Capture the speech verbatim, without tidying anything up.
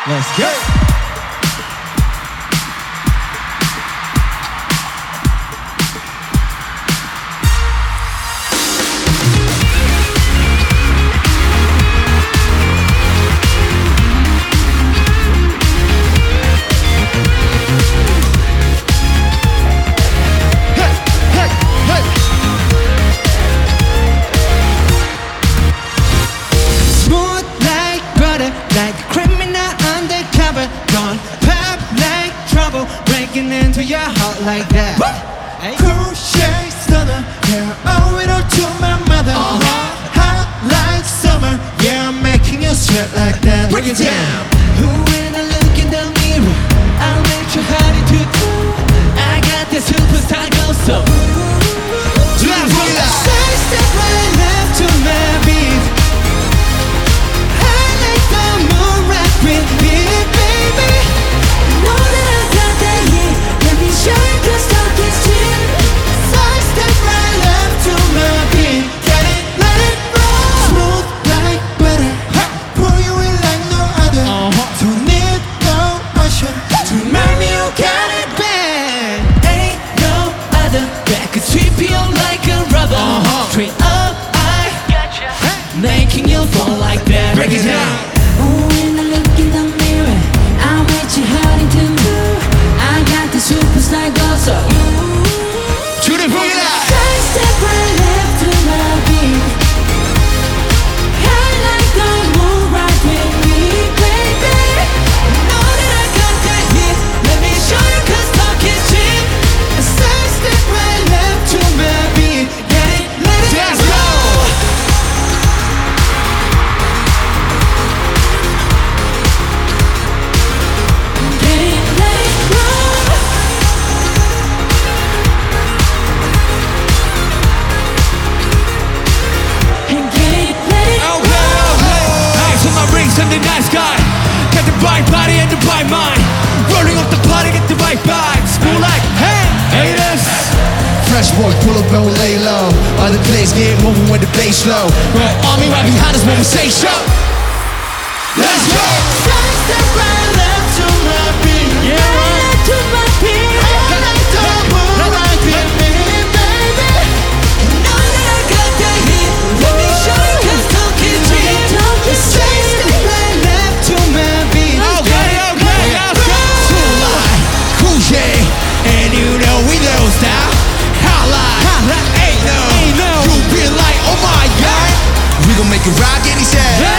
Let's go. Like a criminal undercover, gone pop like trouble, breaking into your heart like that. Hey. Cool shade stunner, yeah, I owe it all to my mother. Uh-huh. Hot like summer, yeah, I'm making you sweat like that. Break it down. Who when I look in the mirror, I'll make you hard to do. I got the superstar glow, so side step right left to my beat. With me, baby. Know that I got that heat. Let me show you 'cause talk is cheap. Side step right left to my beat. Get it, let it roll. Smooth like butter. Pour you in like no other. Uh-huh. Don't need no usher to remind me you got it bad. Ain't no other that could sweep you like a rubber. Uh-huh. Straight up, I gotcha. Making you fall like that. Break it down. Superstar goes so to the boogie line. Side step right left to my beat. I like the move right with me, baby. Know that I got that hit. Let me show you 'cause talk is cheap. Side step right left to my beat. Get it, let it Let's go. Get it, let it roll. I'm the nice guy. Got the right body and the right mind. Rolling up the party, get the right vibes. Feel like, hey, haters. Fresh boy, pull up and we lay low. Other place get moving with the bass low. Right army right behind us when we say show. Let's go. Side step right left to my beat. Yeah, right left to my beat. I like the move right with me, baby. Know that I got that heat. Let me show you 'cause talk is cheap. Side step right left to my beat. Okay, okay, let's go. Cool shade, and you know we know style. Holla, holla, ain't no, ain't no. You be like, oh my god, we gon' make it rock, and he said.